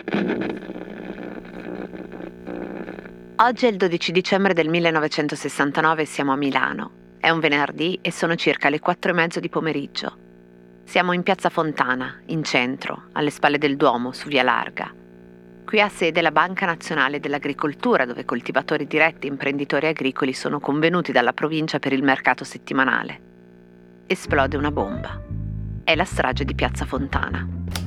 Oggi è il 12 dicembre del 1969 e siamo a Milano. È un venerdì e sono circa le 4:30 di pomeriggio. Siamo in Piazza Fontana, in centro, alle spalle del Duomo, su Via Larga. Qui ha sede la Banca Nazionale dell'Agricoltura, dove coltivatori diretti e imprenditori agricoli sono convenuti dalla provincia per il mercato settimanale. Esplode una bomba. È la strage di Piazza Fontana.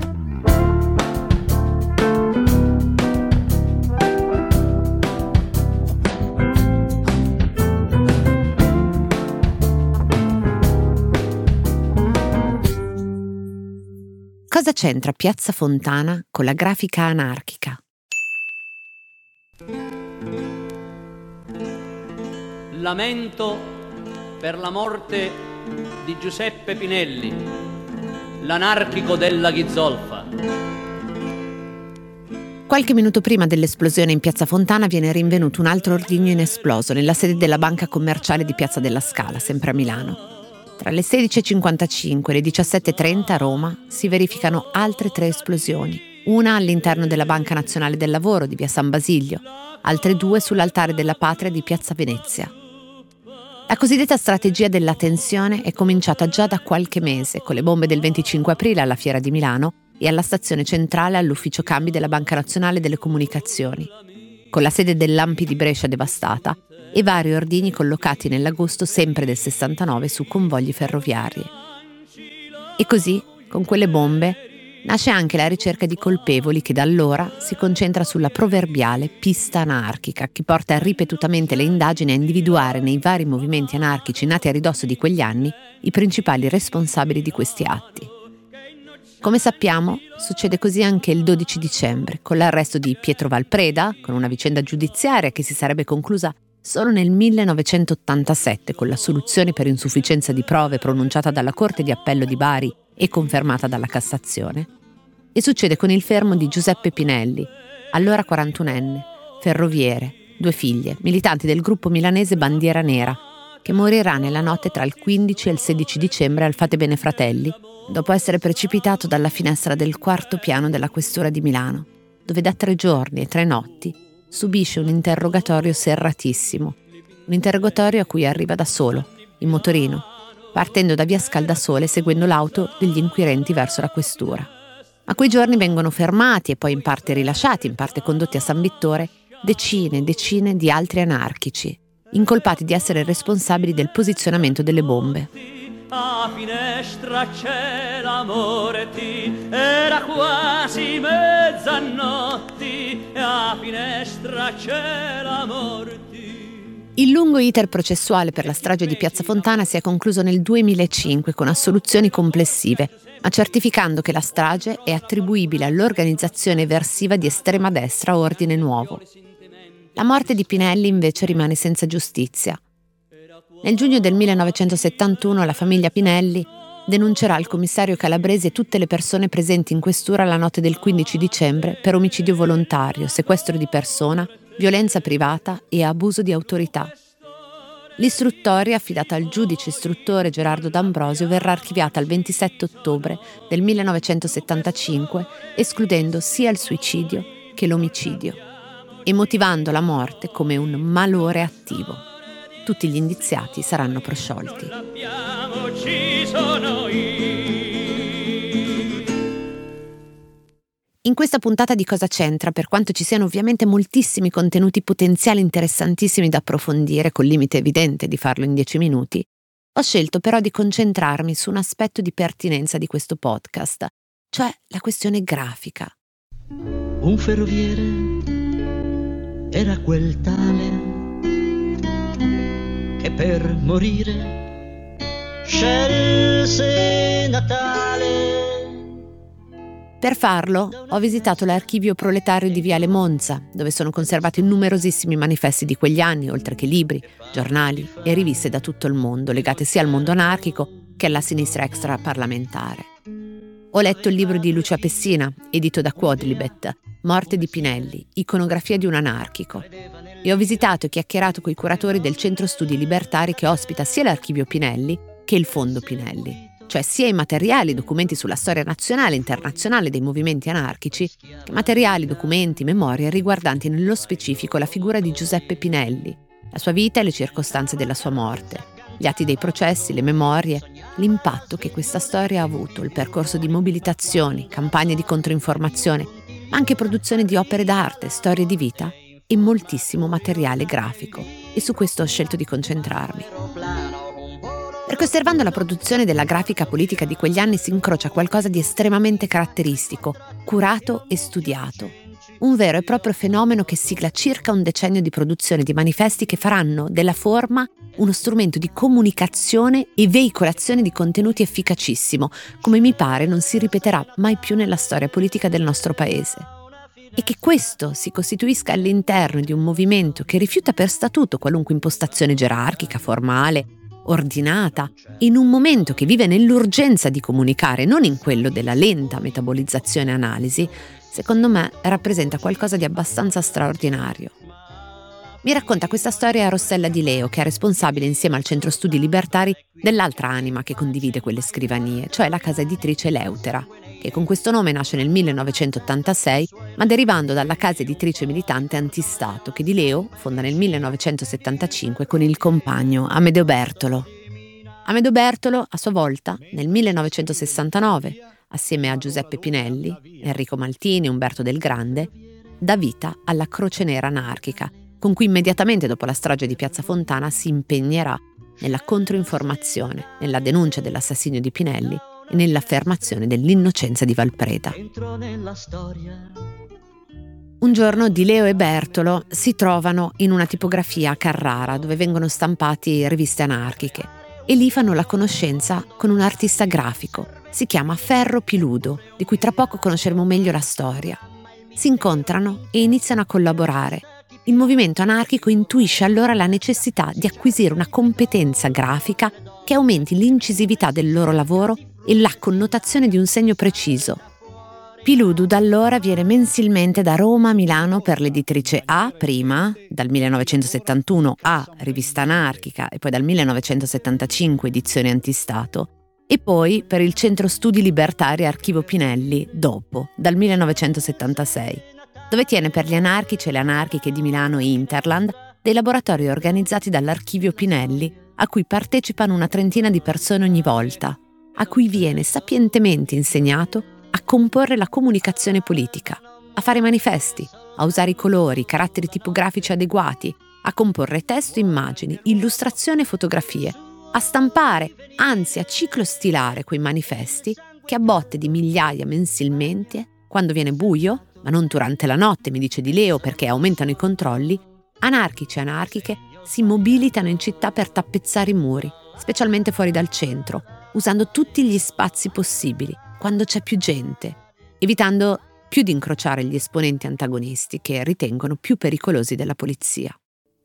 Cosa c'entra Piazza Fontana con la grafica anarchica? Lamento per la morte di Giuseppe Pinelli, l'anarchico della Ghizzolfa. Qualche minuto prima dell'esplosione in Piazza Fontana viene rinvenuto un altro ordigno inesploso nella sede della banca commerciale di Piazza della Scala, sempre a Milano. Tra le 16:55 e le 17:30 a Roma si verificano altre 3 esplosioni, una all'interno della Banca Nazionale del Lavoro di via San Basilio, altre 2 sull'Altare della Patria di piazza Venezia. La cosiddetta strategia della tensione è cominciata già da qualche mese, con le bombe del 25 aprile alla Fiera di Milano e alla stazione centrale all'ufficio cambi della Banca Nazionale delle Comunicazioni, con la sede dell'Ampi di Brescia devastata e vari ordigni collocati nell'agosto sempre del 69 su convogli ferroviari. E così, con quelle bombe, nasce anche la ricerca di colpevoli che da allora si concentra sulla proverbiale pista anarchica, che porta ripetutamente le indagini a individuare nei vari movimenti anarchici nati a ridosso di quegli anni i principali responsabili di questi atti. Come sappiamo, succede così anche il 12 dicembre, con l'arresto di Pietro Valpreda, con una vicenda giudiziaria che si sarebbe conclusa solo nel 1987 con l'assoluzione per insufficienza di prove pronunciata dalla Corte di Appello di Bari e confermata dalla Cassazione, e succede con il fermo di Giuseppe Pinelli, allora 41enne, ferroviere, 2 figlie, militanti del gruppo milanese Bandiera Nera, che morirà nella notte tra il 15 e il 16 dicembre al Fate Bene Fratelli, dopo essere precipitato dalla finestra del 4º piano della Questura di Milano, dove da 3 giorni e 3 notti subisce un interrogatorio serratissimo, un interrogatorio a cui arriva da solo, in motorino, partendo da via Scaldasole seguendo l'auto degli inquirenti verso la questura. A quei giorni vengono fermati e poi in parte rilasciati, in parte condotti a San Vittore, decine e decine di altri anarchici, incolpati di essere responsabili del posizionamento delle bombe. A finestra c'è l'amore ti, era quasi mezzanotti, a finestra c'è l'amore ti. Il lungo iter processuale per la strage di Piazza Fontana si è concluso nel 2005 con assoluzioni complessive, ma certificando che la strage è attribuibile all'organizzazione eversiva di estrema destra Ordine Nuovo. La morte di Pinelli invece rimane senza giustizia. Nel giugno del 1971 la famiglia Pinelli denuncerà al commissario Calabresi e tutte le persone presenti in questura la notte del 15 dicembre per omicidio volontario, sequestro di persona, violenza privata e abuso di autorità. L'istruttoria, affidata al giudice istruttore Gerardo D'Ambrosio, verrà archiviata il 27 ottobre del 1975, escludendo sia il suicidio che l'omicidio e motivando la morte come un malore attivo. Tutti gli indiziati saranno prosciolti. In questa puntata di Cosa c'entra, per quanto ci siano ovviamente moltissimi contenuti potenziali interessantissimi da approfondire, col limite evidente di farlo in 10 minuti, ho scelto però di concentrarmi su un aspetto di pertinenza di questo podcast, cioè la questione grafica. Un ferroviere era quel tale che per morire scelse Natale. Per farlo ho visitato l'archivio proletario di Viale Monza, dove sono conservati numerosissimi manifesti di quegli anni, oltre che libri, giornali e riviste da tutto il mondo, legate sia al mondo anarchico che alla sinistra extraparlamentare. Ho letto il libro di Lucia Pessina, edito da Quodlibet, Morte di Pinelli, iconografia di un anarchico, e ho visitato e chiacchierato coi curatori del Centro Studi Libertari che ospita sia l'archivio Pinelli che il Fondo Pinelli, cioè sia i materiali e documenti sulla storia nazionale e internazionale dei movimenti anarchici, che materiali, documenti, memorie riguardanti nello specifico la figura di Giuseppe Pinelli, la sua vita e le circostanze della sua morte, gli atti dei processi, le memorie, l'impatto che questa storia ha avuto, il percorso di mobilitazioni, campagne di controinformazione, ma anche produzione di opere d'arte, storie di vita e moltissimo materiale grafico. E su questo ho scelto di concentrarmi. Perché osservando la produzione della grafica politica di quegli anni si incrocia qualcosa di estremamente caratteristico, curato e studiato. Un vero e proprio fenomeno che sigla circa un decennio di produzione di manifesti che faranno della forma uno strumento di comunicazione e veicolazione di contenuti efficacissimo, come mi pare non si ripeterà mai più nella storia politica del nostro paese. E che questo si costituisca all'interno di un movimento che rifiuta per statuto qualunque impostazione gerarchica, formale, ordinata, in un momento che vive nell'urgenza di comunicare, non in quello della lenta metabolizzazione e analisi, secondo me rappresenta qualcosa di abbastanza straordinario. Mi racconta questa storia Rossella Di Leo, che è responsabile insieme al Centro Studi Libertari dell'altra anima che condivide quelle scrivanie, cioè la casa editrice Eleutera, che con questo nome nasce nel 1986, ma derivando dalla casa editrice militante Antistato, che Di Leo fonda nel 1975 con il compagno Amedeo Bertolo. Amedeo Bertolo, a sua volta, nel 1969, assieme a Giuseppe Pinelli, Enrico Maltini, Umberto Del Grande, dà vita alla Croce Nera anarchica, con cui immediatamente dopo la strage di Piazza Fontana si impegnerà nella controinformazione, nella denuncia dell'assassinio di Pinelli e nell'affermazione dell'innocenza di Valpreda. Un giorno Di Leo e Bertolo si trovano in una tipografia a Carrara dove vengono stampati riviste anarchiche e lì fanno la conoscenza con un artista grafico. Si chiama Ferro Piludo, di cui tra poco conosceremo meglio la storia. Si incontrano e iniziano a collaborare. Il movimento anarchico intuisce allora la necessità di acquisire una competenza grafica che aumenti l'incisività del loro lavoro e la connotazione di un segno preciso. Piludo da allora viene mensilmente da Roma a Milano per l'editrice A, prima, dal 1971 A, Rivista Anarchica, e poi dal 1975 Edizione Antistato, e poi per il Centro Studi Libertari Archivio Pinelli, dopo, dal 1976, dove tiene per gli anarchici e le anarchiche di Milano e Interland dei laboratori organizzati dall'Archivio Pinelli, a cui partecipano una trentina di persone ogni volta, a cui viene sapientemente insegnato a comporre la comunicazione politica, a fare manifesti, a usare i colori, i caratteri tipografici adeguati, a comporre testo, immagini, illustrazione e fotografie, a stampare, anzi a ciclostilare quei manifesti che a botte di migliaia mensilmente, quando viene buio, ma non durante la notte, mi dice Di Leo, perché aumentano i controlli, anarchici e anarchiche si mobilitano in città per tappezzare i muri, specialmente fuori dal centro, usando tutti gli spazi possibili, quando c'è più gente, evitando più di incrociare gli esponenti antagonisti che ritengono più pericolosi della polizia.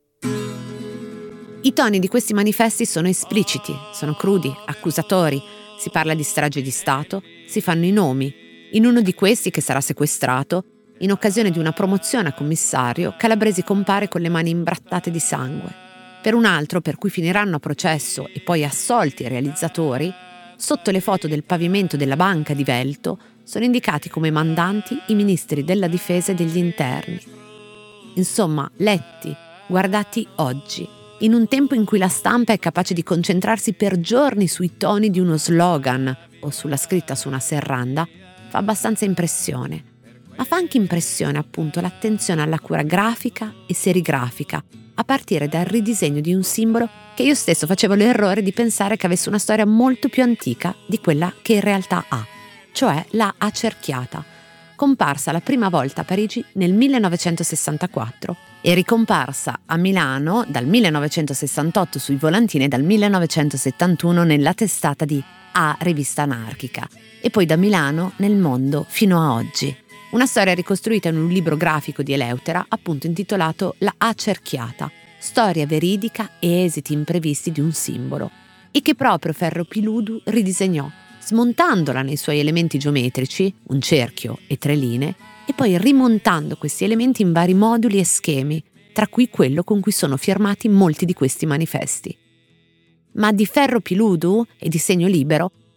I toni di questi manifesti sono espliciti, sono crudi, accusatori, si parla di strage di Stato, si fanno i nomi. In uno di questi, che sarà sequestrato, in occasione di una promozione a commissario, Calabresi compare con le mani imbrattate di sangue. Per un altro, per cui finiranno a processo e poi assolti i realizzatori, sotto le foto del pavimento della banca di Velto sono indicati come mandanti i ministri della difesa e degli interni. Insomma, letti, guardati oggi, in un tempo in cui la stampa è capace di concentrarsi per giorni sui toni di uno slogan o sulla scritta su una serranda, fa abbastanza impressione. Ma fa anche impressione, appunto, l'attenzione alla cura grafica e serigrafica, a partire dal ridisegno di un simbolo che io stesso facevo l'errore di pensare che avesse una storia molto più antica di quella che in realtà ha, cioè la A cerchiata, comparsa la prima volta a Parigi nel 1964 e ricomparsa a Milano dal 1968 sui volantini e dal 1971 nella testata di A Rivista Anarchica e poi da Milano nel mondo fino a oggi. Una storia ricostruita in un libro grafico di Eleutera, appunto intitolato La A cerchiata, storia veridica e esiti imprevisti di un simbolo, e che proprio Ferro Piludo ridisegnò, smontandola nei suoi elementi geometrici, un cerchio e 3 linee, e poi rimontando questi elementi in vari moduli e schemi, tra cui quello con cui sono firmati molti di questi manifesti. Ma di Ferro Piludo e di Segno Libero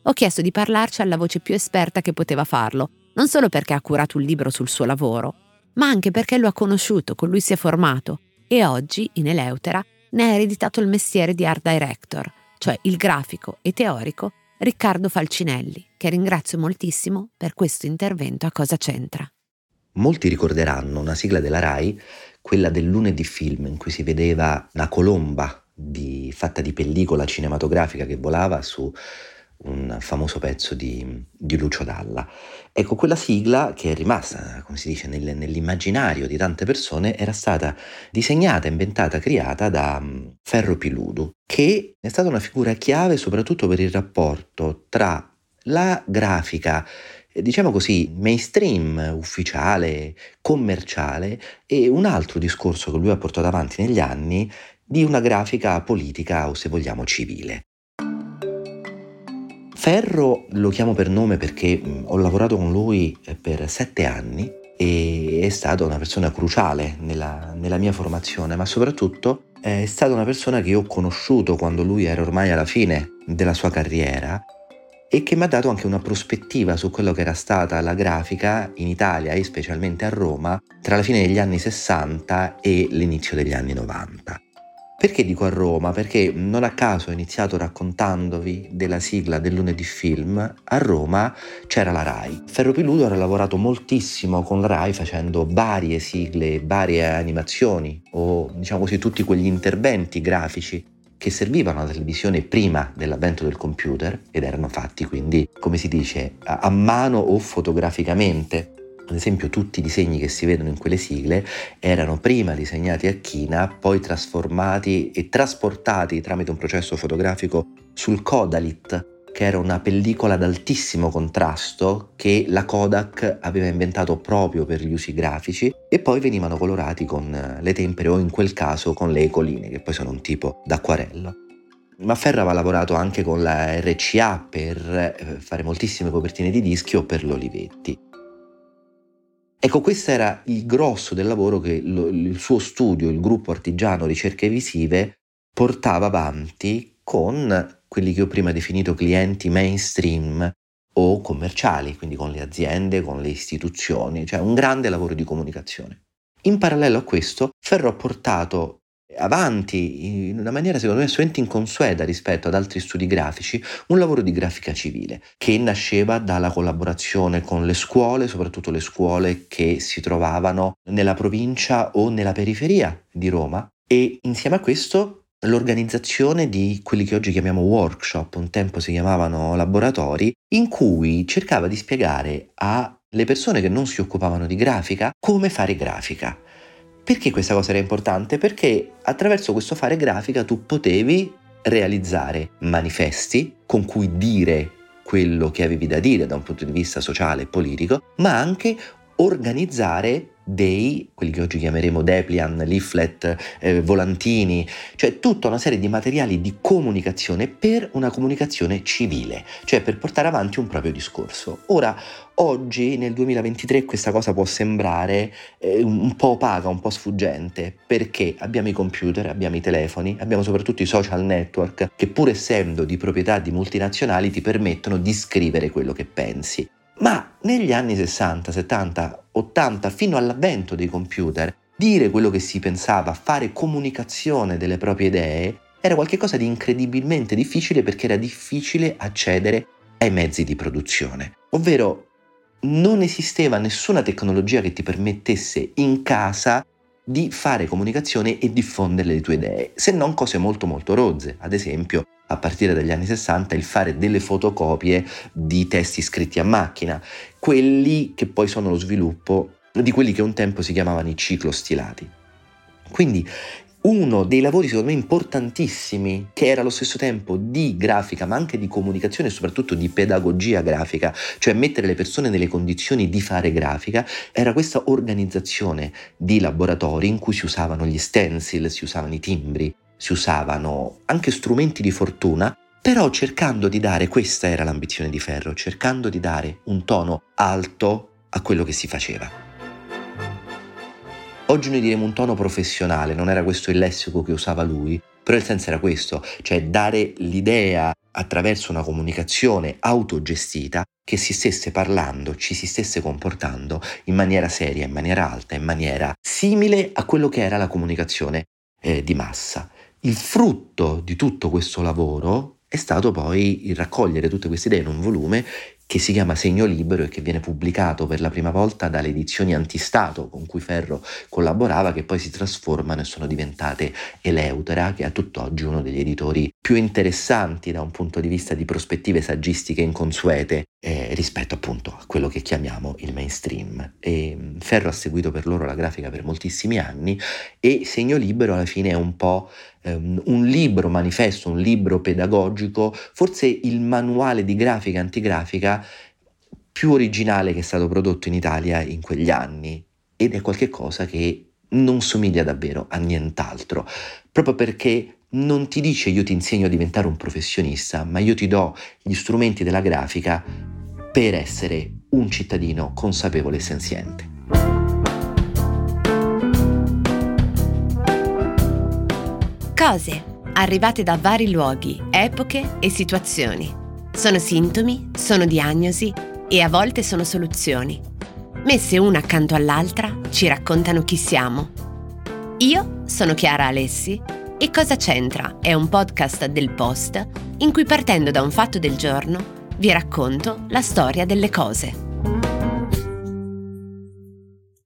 Ho chiesto di parlarci alla voce più esperta che poteva farlo, non solo perché ha curato un libro sul suo lavoro, ma anche perché lo ha conosciuto, con lui si è formato e oggi, in Eleutera, ne ha ereditato il mestiere di art director, cioè il grafico e teorico Riccardo Falcinelli, che ringrazio moltissimo per questo intervento a Cosa c'entra. Molti ricorderanno una sigla della Rai, quella del Lunedì Film, in cui si vedeva una colomba fatta di pellicola cinematografica che volava su un famoso pezzo di Lucio Dalla. Ecco, quella sigla, che è rimasta, come si dice, nell'immaginario di tante persone, era stata disegnata, inventata, creata da Ferro Piludu, che è stata una figura chiave soprattutto per il rapporto tra la grafica, diciamo così, mainstream, ufficiale, commerciale, e un altro discorso che lui ha portato avanti negli anni di una grafica politica o, se vogliamo, civile. Ferro lo chiamo per nome perché ho lavorato con lui per 7 anni e è stata una persona cruciale nella mia formazione, ma soprattutto è stata una persona che io ho conosciuto quando lui era ormai alla fine della sua carriera e che mi ha dato anche una prospettiva su quello che era stata la grafica in Italia e specialmente a Roma tra la fine degli anni 60 e l'inizio degli anni 90. Perché dico a Roma? Perché non a caso ho iniziato raccontandovi della sigla del Lunedì Film. A Roma c'era la Rai. Ferro Piludu ha lavorato moltissimo con la Rai facendo varie sigle, varie animazioni o, diciamo così, tutti quegli interventi grafici che servivano alla televisione prima dell'avvento del computer ed erano fatti quindi, come si dice, a mano o fotograficamente. Ad esempio, tutti i disegni che si vedono in quelle sigle erano prima disegnati a china, poi trasformati e trasportati tramite un processo fotografico sul Kodalit, che era una pellicola ad altissimo contrasto che la Kodak aveva inventato proprio per gli usi grafici, e poi venivano colorati con le tempere o in quel caso con le ecoline, che poi sono un tipo d'acquarello. Ma Ferro aveva lavorato anche con la RCA per fare moltissime copertine di dischi o per l'Olivetti. Ecco, questo era il grosso del lavoro che il suo studio, il gruppo artigiano Ricerche Visive, portava avanti con quelli che ho prima definito clienti mainstream o commerciali, quindi con le aziende, con le istituzioni, cioè un grande lavoro di comunicazione. In parallelo a questo, Ferro ha portato avanti in una maniera secondo me assolutamente inconsueta rispetto ad altri studi grafici un lavoro di grafica civile che nasceva dalla collaborazione con le scuole, soprattutto le scuole che si trovavano nella provincia o nella periferia di Roma, e insieme a questo l'organizzazione di quelli che oggi chiamiamo workshop, un tempo si chiamavano laboratori, in cui cercava di spiegare alle persone che non si occupavano di grafica come fare grafica. Perché questa cosa era importante? Perché attraverso questo fare grafica tu potevi realizzare manifesti con cui dire quello che avevi da dire da un punto di vista sociale e politico, ma anche organizzare quelli che oggi chiameremo dépliant, leaflet, volantini, cioè tutta una serie di materiali di comunicazione per una comunicazione civile, cioè per portare avanti un proprio discorso. Ora, oggi, nel 2023, questa cosa può sembrare un po' opaca, un po' sfuggente, perché abbiamo i computer, abbiamo i telefoni, abbiamo soprattutto i social network, che pur essendo di proprietà di multinazionali ti permettono di scrivere quello che pensi. Ma negli anni 60, 70, 80, fino all'avvento dei computer, dire quello che si pensava, fare comunicazione delle proprie idee, era qualcosa di incredibilmente difficile perché era difficile accedere ai mezzi di produzione. Ovvero, non esisteva nessuna tecnologia che ti permettesse in casa di fare comunicazione e diffondere le tue idee, se non cose molto molto rozze. Ad esempio, a partire dagli anni 60, il fare delle fotocopie di testi scritti a macchina, quelli che poi sono lo sviluppo di quelli che un tempo si chiamavano i ciclostilati. Quindi uno dei lavori secondo me importantissimi, che era allo stesso tempo di grafica ma anche di comunicazione e soprattutto di pedagogia grafica, cioè mettere le persone nelle condizioni di fare grafica, era questa organizzazione di laboratori in cui si usavano gli stencil, si usavano i timbri, si usavano anche strumenti di fortuna, però cercando di dare, questa era l'ambizione di Ferro, cercando di dare un tono alto a quello che si faceva. Oggi noi diremo un tono professionale, non era questo il lessico che usava lui, però il senso era questo, cioè dare l'idea attraverso una comunicazione autogestita, che si stesse parlando, ci si stesse comportando in maniera seria, in maniera alta, in maniera simile a quello che era la comunicazione di massa. Il frutto di tutto questo lavoro è stato poi il raccogliere tutte queste idee in un volume che si chiama Segno Libero e che viene pubblicato per la prima volta dalle edizioni Antistato con cui Ferro collaborava, che poi si trasformano e sono diventate Eleutera, che è a tutt'oggi uno degli editori più interessanti da un punto di vista di prospettive saggistiche inconsuete rispetto appunto a quello che chiamiamo il mainstream. E Ferro ha seguito per loro la grafica per moltissimi anni e Segno Libero alla fine è un po' un libro manifesto, un libro pedagogico, forse il manuale di grafica antigrafica più originale che è stato prodotto in Italia in quegli anni, ed è qualcosa che non somiglia davvero a nient'altro, proprio perché non ti dice io ti insegno a diventare un professionista, ma io ti do gli strumenti della grafica per essere un cittadino consapevole e senziente. Cose arrivate da vari luoghi, epoche e situazioni. Sono sintomi, sono diagnosi e a volte sono soluzioni. Messe una accanto all'altra ci raccontano chi siamo. Io sono Chiara Alessi e Cosa c'entra è un podcast del Post in cui, partendo da un fatto del giorno, vi racconto la storia delle cose.